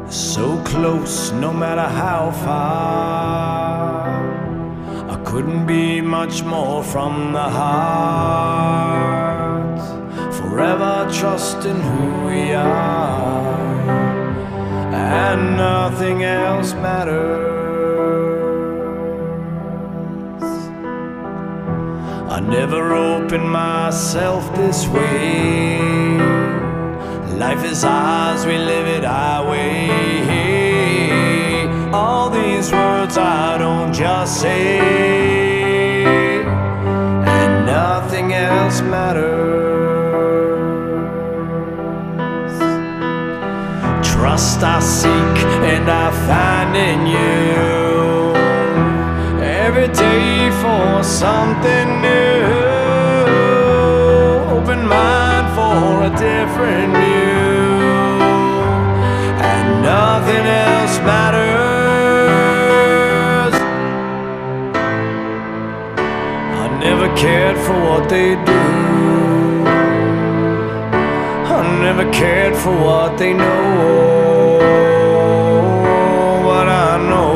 So close, no matter how far. I couldn't be much more from the heart. Forever trusting who we are, and nothing else matters. I never opened myself this way. Life is ours, we live it our way. All these words I don't just say, and nothing else matters. Trust I seek and I find in you, every day for something new. Open mind for a different view, and nothing else matters. I never cared for what they do, I never cared for what they know, but I know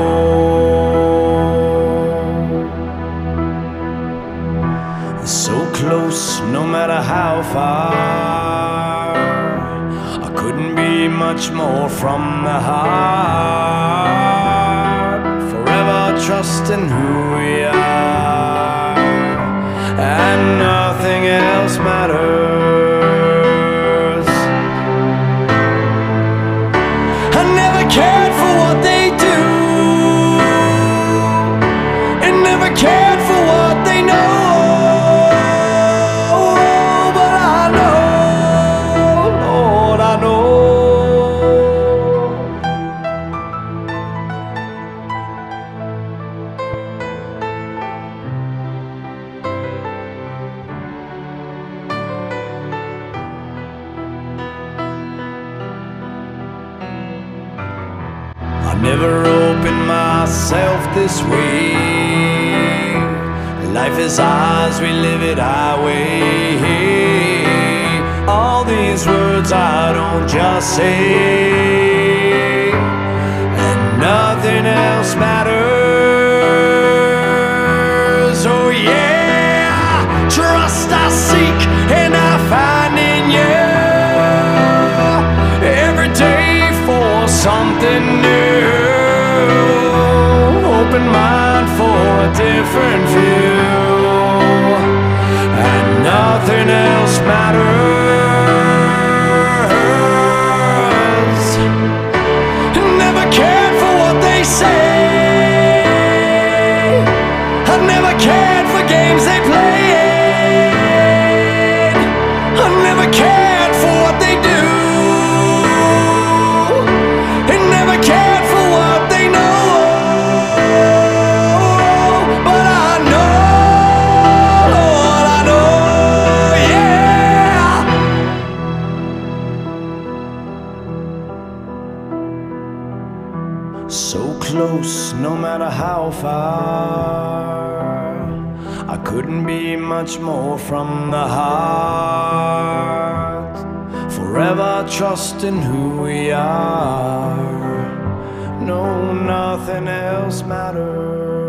so close, no matter how far. I couldn't be much more from the heart. Forever trusting who we are, and nothing else matters. I never cared for what they do, and never cared for what they know. I never opened myself this way. Life is ours, we live it our way. All these words I don't just say, and nothing else matters. Oh yeah, trust I seek and I find in you, every day for something new. Open mind for a different view, and nothing else matters. Never cared for what they say, I never cared for games they played, I never cared for what they do, and never cared for what they know. So close, no matter how far. I couldn't be much more from the heart. Forever trusting who we are. No, nothing else matters.